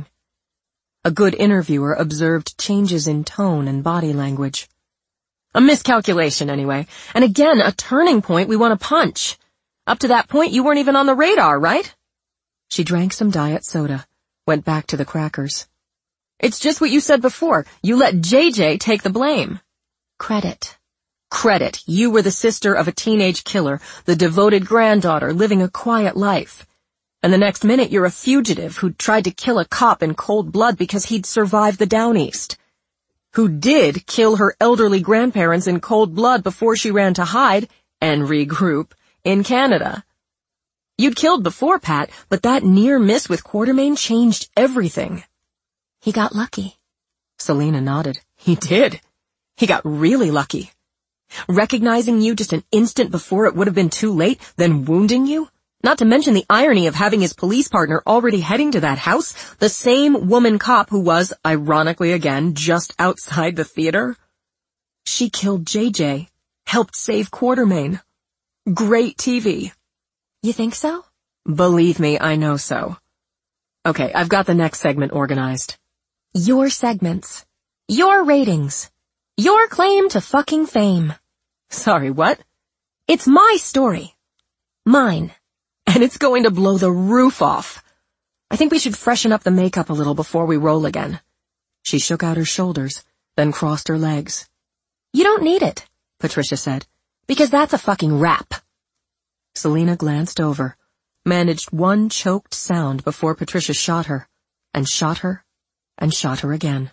A good interviewer observed changes in tone and body language. A miscalculation, anyway. And again, a turning point we want to punch. Up to that point, you weren't even on the radar, right? She drank some diet soda, went back to the crackers. It's just what you said before. You let JJ take the blame. Credit. Credit. You were the sister of a teenage killer, the devoted granddaughter living a quiet life. And the next minute you're a fugitive who tried to kill a cop in cold blood because he'd survived the Down East. Who did kill her elderly grandparents in cold blood before she ran to hide and regroup in Canada. You'd killed before, Pat, but that near miss with Quartermain changed everything. He got lucky. Selena nodded. He did. He got really lucky. Recognizing you just an instant before it would have been too late, then wounding you? Not to mention the irony of having his police partner already heading to that house, the same woman cop who was, ironically again, just outside the theater. She killed JJ, helped save Quartermain. Great TV. You think so? Believe me, I know so. Okay, I've got the next segment organized. Your segments. Your ratings. Your claim to fucking fame. Sorry, what? It's my story. Mine. And it's going to blow the roof off. I think we should freshen up the makeup a little before we roll again. She shook out her shoulders, then crossed her legs. You don't need it, Patricia said, because that's a fucking wrap. Selena glanced over, managed one choked sound before Patricia shot her, and shot her, and shot her again.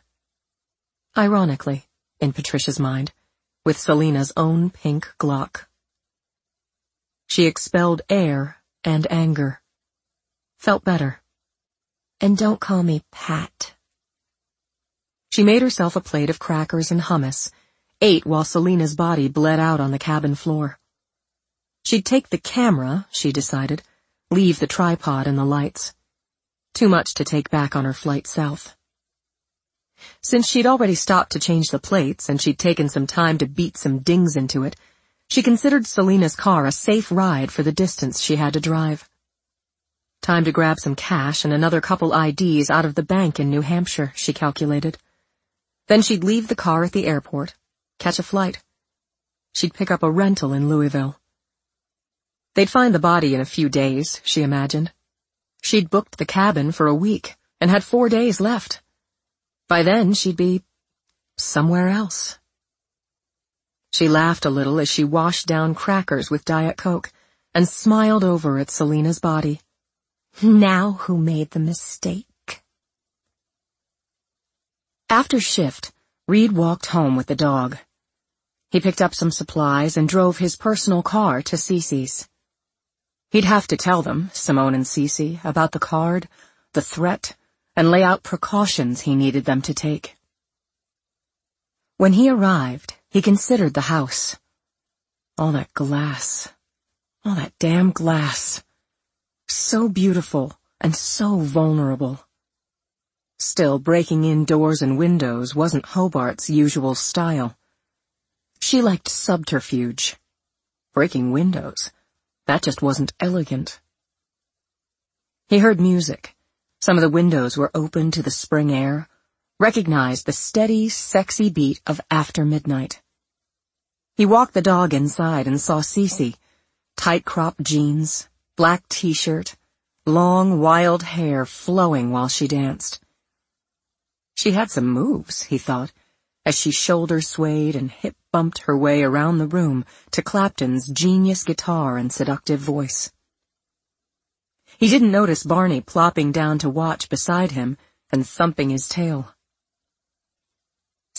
Ironically, in Patricia's mind, with Selena's own pink Glock. She expelled air and anger. Felt better. And don't call me Pat. She made herself a plate of crackers and hummus, ate while Selena's body bled out on the cabin floor. She'd take the camera, she decided, leave the tripod and the lights. Too much to take back on her flight south. Since she'd already stopped to change the plates and she'd taken some time to beat some dings into it, she considered Selena's car a safe ride for the distance she had to drive. Time to grab some cash and another couple IDs out of the bank in New Hampshire, she calculated. Then she'd leave the car at the airport, catch a flight. She'd pick up a rental in Louisville. They'd find the body in a few days, she imagined. She'd booked the cabin for a week and had 4 days left. By then, she'd be somewhere else. She laughed a little as she washed down crackers with Diet Coke and smiled over at Selena's body. Now who made the mistake? After shift, Reed walked home with the dog. He picked up some supplies and drove his personal car to Cece's. He'd have to tell them, Simone and Cece, about the card, the threat, and lay out precautions he needed them to take. When he arrived, he considered the house. All that glass. All that damn glass. So beautiful and so vulnerable. Still, breaking in doors and windows wasn't Hobart's usual style. She liked subterfuge. Breaking windows, that just wasn't elegant. He heard music. Some of the windows were open to the spring air, recognized the steady, sexy beat of After Midnight. He walked the dog inside and saw Cece, tight-cropped jeans, black t-shirt, long, wild hair flowing while she danced. She had some moves, he thought, as she shoulder swayed and hip bumped her way around the room to Clapton's genius guitar and seductive voice. He didn't notice Barney plopping down to watch beside him and thumping his tail.